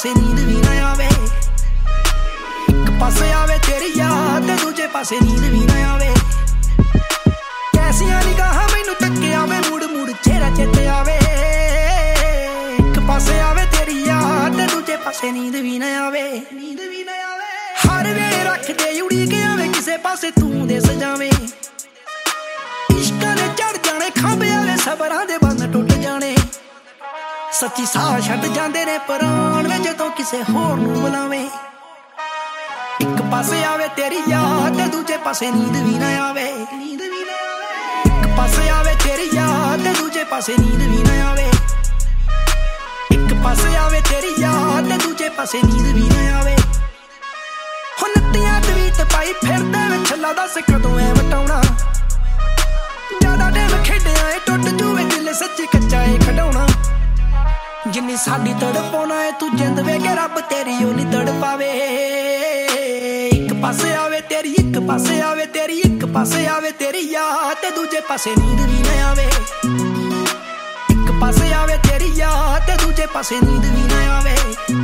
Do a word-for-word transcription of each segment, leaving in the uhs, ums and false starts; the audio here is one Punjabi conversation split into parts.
ਪਾਸੇ ਨੀਂਦ ਵੀ ਨਾ ਆਵੇ। ਇੱਕ ਪਾਸੇ ਆਵੇ ਤੇਰੀ ਯਾਦ ਤੇ ਦੂਜੇ ਪਾਸੇ ਨੀਂਦ ਵੀ ਨਾ ਆਵੇ। ਕੈਸੀਆਂ ਨਿਗਾਹਾਂ ਮੈਨੂੰ ਤੱਕਿਆ ਵੇ ਮੁੜ ਮੁੜ ਚਿਹਰਾ ਚੇਤੇ ਆਵੇ। ਇੱਕ ਪਾਸੇ ਆਵੇ ਤੇਰੀ ਯਾਦ ਤੇ ਦੂਜੇ ਪਾਸੇ ਨੀਂਦ ਵੀ ਨਾ ਆਵੇ। ਨੀਂਦ ਵੀ ਨਾ ਆਵੇ। ਹਰ ਵੇਲੇ ਰੱਖਦੇ ਉਡੀਕ ਆਵੇ ਕਿਸੇ ਪਾਸੇ ਤੂੰ ਦੇ ਸਜਾਵੇਂ। ਇਸ਼ਕਾਂ ਦੇ ਚੜ ਜਾਣੇ ਖੰਭ ਆਵੇ ਸਬਰਾਂ ਦੇ ਬੰਨ ਟੁੱਟ ਜਾਣੇ। ਸੱਚੀ ਸਾਹ ਛੱਡ ਜਾਂਦੇ ਨੇ ਪ੍ਰਾਣ ਵੇ ਜਦੋਂ ਕਿਸੇ ਹੋਰ ਨੂੰ ਬੁਲਾਵੇਂ। ਇੱਕ ਪਾਸੇ ਆਵੇ ਤੇਰੀ ਯਾਦ ਤੇ ਦੂਜੇ ਪਾਸੇ ਨੀਂਦ ਵੀ ਨਾ ਆਵੇ। ਨੀਂਦ ਵੀ ਨਾ ਆਵੇ। ਇੱਕ ਪਾਸੇ ਆਵੇ ਤੇਰੀ ਯਾਦ ਤੇ ਦੂਜੇ ਪਾਸੇ ਨੀਂਦ ਵੀ ਨਾ ਆਵੇ। ਇੱਕ ਪਾਸੇ ਆਵੇ ਤੇਰੀ ਯਾਦ ਤੇ ਦੂਜੇ ਪਾਸੇ ਨੀਂਦ ਵੀ ਨਾ ਆਵੇ। ਹੁਣ ਨੱਤੀਆਂ ਤਵੀਤ ਪਾਈ ਫਿਰਦੇ ਵੇ ਛੱਲਾ ਦੱਸ ਕਦੋਂ ਐ ਵਟਾਉਣਾ। ਜ਼ਿਆਦਾ ਟਾਈਮ ਖੇਡਿਆ ਏ ਟੁੱਟ ਜੂਵੇ ਦਿਲ ਸੱਚੀ ਕੱਚਾ ਏ ਖਡਾਉਣਾ। ਜਿੰਨੀ ਸਾਡੀ ਤੜਪਾਉਣਾ ਏ ਤੂੰ ਜਿੰਦ ਵੇ ਕੇ ਰੱਬ ਤੇਰੀ ਉਹ ਨੀ ਤੜਪਾਵੇ। ਇੱਕ ਪਾਸੇ ਆਵੇ ਤੇਰੀ ਇੱਕ ਪਾਸੇ ਆਵੇ ਤੇਰੀ ਇੱਕ ਪਾਸੇ ਆਵੇ ਤੇਰੀ ਯਾਦ ਤੇ ਦੂਜੇ ਪਾਸੇ ਨੀਂਦ ਵੀ ਨਾ ਆਵੇ। ਇੱਕ ਪਾਸੇ ਆਵੇ ਤੇਰੀ ਯਾਦ ਤੇ ਦੂਜੇ ਪਾਸੇ ਨੀਂਦ ਵੀ ਨਾ ਆਵੇ।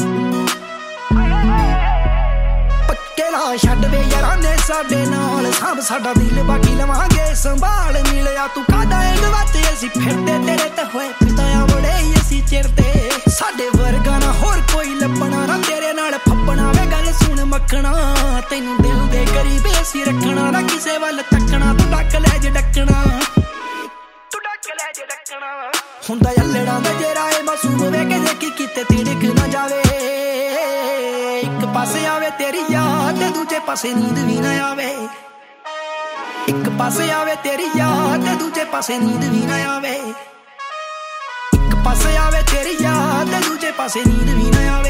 ਪੱਕੇ ਲਾ ਛੱਡ ਵੇ ਯਾਰਾਂ ਨੇ ਸਾਡੇ ਨਾਲ ਸਾਂਭ ਸਾਡਾ ਦਿਲ ਬਾਕੀ ਲਵਾਂਗੇ ਸੰਭਾਲ। ਮਿਲਿਆ ਤੂੰ ਕਾਹਦਾ ਏ ਗਵਾਚੇ ਅਸੀਂ ਫਿਰਦੇ ਤੇਰੇ ਤੇ ਹੋਏ ਪਿਤਾਇਆ ਬੜੇ ਅਸੀਂ ਚਿਰਦੇ। ਸਾਡੇ ਵਰਗਾ ਨਾ ਹੋਰ ਕੋਈ ਲੱਭਣਾ ਨਾ ਤੇਰੇ ਨਾਲ ਫੱਪਣਾ ਵੇ ਗੱਲ ਸੁਣ ਮੱਖਣਾ। ਤੈਨੂੰ ਦਿਲ ਦੇ ਕਰੀਬ ਅਸੀਂ ਰੱਖਣਾ ਨਾ ਕਿਸੇ ਵੱਲ ਤੱਕਣਾ। ਤੂੰ ਡੱਕ ਲੈ ਜੇ ਡੱਕਣਾ ਤੂੰ ਡੱਕ ਲੈ ਜੇ ਡੱਕਣਾ। ਹੁੰਦਾ ਯੱਲੜਾਂ ਦਾ ਜੇ ਰਾਏ ਮਾਸੂਮ ਵੇ ਕੇ ਦੇਖੀ ਕਿਤੇ ਤਿੜਕ ਨਾ ਜਾਵੇ। ਇੱਕ ਪਾਸੇ ਆਵੇ ਤੇਰੀ ਯਾਦ ਤੇ ਦੂਜੇ ਪਾਸੇ ਨੀਂਦ ਵੀ ਨਾ ਆਵੇ। ਇੱਕ ਪਾਸੇ ਆਵੇ ਤੇਰੀ ਯਾਦ ਤੇ ਦੂਜੇ ਪਾਸੇ ਨੀਂਦ ਵੀ ਨਾ ਆਵੇ। ਇੱਕ ਪਾਸੇ ਆਵੇ ਤੇਰੀ ਯਾਦ ਤੇ ਦੂਜੇ ਪਾਸੇ ਨੀਂਦ ਵੀ ਨਾ ਆਵੇ।